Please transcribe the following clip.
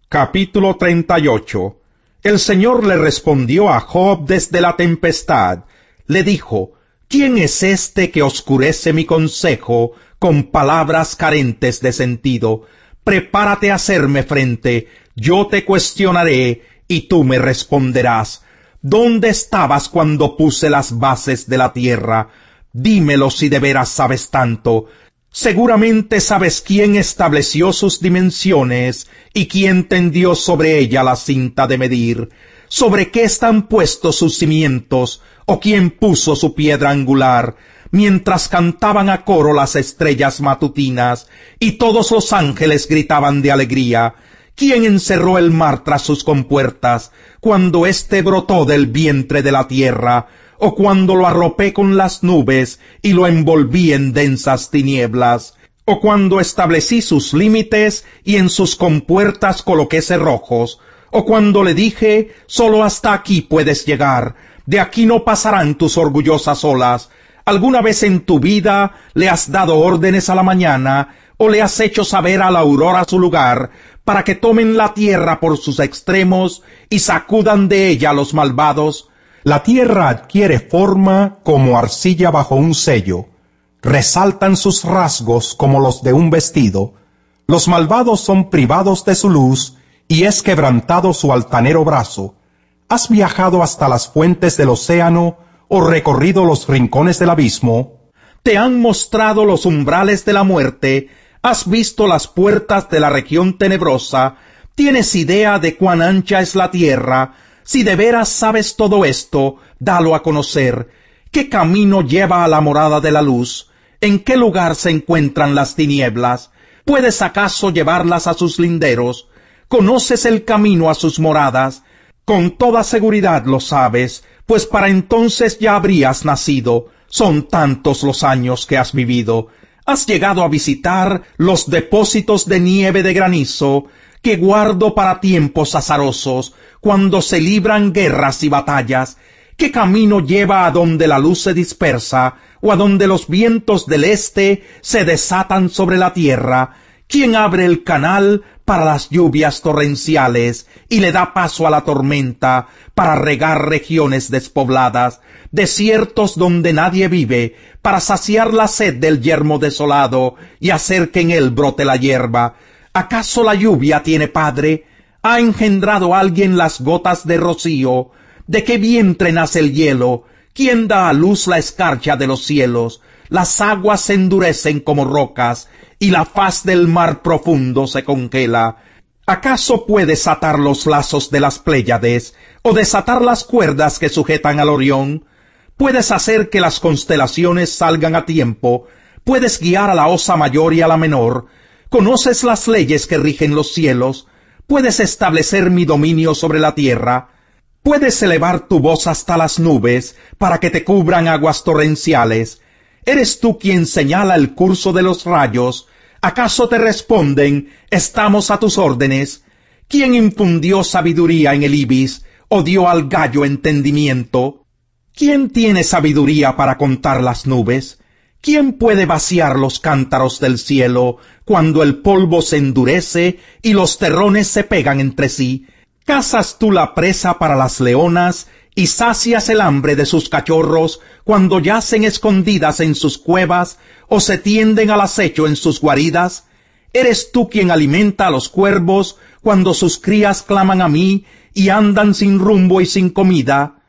Capítulo 38. El Señor le respondió a Job desde la tempestad. Le dijo: ¿Quién es este que oscurece mi consejo con palabras carentes de sentido? Prepárate a hacerme frente, yo te cuestionaré, y tú me responderás. ¿Dónde estabas cuando puse las bases de la tierra? Dímelo si de veras sabes tanto. Seguramente sabes quién estableció sus dimensiones y quién tendió sobre ella la cinta de medir, sobre qué están puestos sus cimientos, o quién puso su piedra angular, mientras cantaban a coro las estrellas matutinas y todos los ángeles gritaban de alegría. ¿Quién encerró el mar tras sus compuertas, cuando éste brotó del vientre de la tierra, o cuando lo arropé con las nubes y lo envolví en densas tinieblas, o cuando establecí sus límites y en sus compuertas coloqué cerrojos, o cuando le dije: solo hasta aquí puedes llegar, de aquí no pasarán tus orgullosas olas? ¿Alguna vez en tu vida le has dado órdenes a la mañana, o le has hecho saber a la aurora su lugar, para que tomen la tierra por sus extremos y sacudan de ella a los malvados? La tierra adquiere forma como arcilla bajo un sello. Resaltan sus rasgos como los de un vestido. Los malvados son privados de su luz, y es quebrantado su altanero brazo. ¿Has viajado hasta las fuentes del océano, o recorrido los rincones del abismo? Te han mostrado los umbrales de la muerte, has visto las puertas de la región tenebrosa, tienes idea de cuán ancha es la tierra. Si de veras sabes todo esto, dalo a conocer. ¿Qué camino lleva a la morada de la luz? ¿En qué lugar se encuentran las tinieblas? ¿Puedes acaso llevarlas a sus linderos? ¿Conoces el camino a sus moradas? Con toda seguridad lo sabes, pues para entonces ya habrías nacido. Son tantos los años que has vivido. Has llegado a visitar los depósitos de nieve de granizo, que guardo para tiempos azarosos, cuando se libran guerras y batallas. ¿Qué camino lleva a donde la luz se dispersa, o a donde los vientos del este se desatan sobre la tierra? ¿Quién abre el canal para las lluvias torrenciales y le da paso a la tormenta para regar regiones despobladas, desiertos donde nadie vive, para saciar la sed del yermo desolado y hacer que en él brote la hierba? ¿Acaso la lluvia tiene padre? ¿Ha engendrado alguien las gotas de rocío? ¿De qué vientre nace el hielo? ¿Quién da a luz la escarcha de los cielos? Las aguas se endurecen como rocas, y la faz del mar profundo se congela. ¿Acaso puedes atar los lazos de las Pléyades, o desatar las cuerdas que sujetan al Orión? ¿Puedes hacer que las constelaciones salgan a tiempo? ¿Puedes guiar a la Osa Mayor y a la Menor? ¿Conoces las leyes que rigen los cielos? ¿Puedes establecer mi dominio sobre la tierra? ¿Puedes elevar tu voz hasta las nubes para que te cubran aguas torrenciales? ¿Eres tú quien señala el curso de los rayos? ¿Acaso te responden: estamos a tus órdenes? ¿Quién infundió sabiduría en el ibis, o dio al gallo entendimiento? ¿Quién tiene sabiduría para contar las nubes? ¿Quién puede vaciar los cántaros del cielo cuando el polvo se endurece y los terrones se pegan entre sí? ¿Cazas tú la presa para las leonas y sacias el hambre de sus cachorros cuando yacen escondidas en sus cuevas o se tienden al acecho en sus guaridas? ¿Eres tú quien alimenta a los cuervos cuando sus crías claman a mí y andan sin rumbo y sin comida?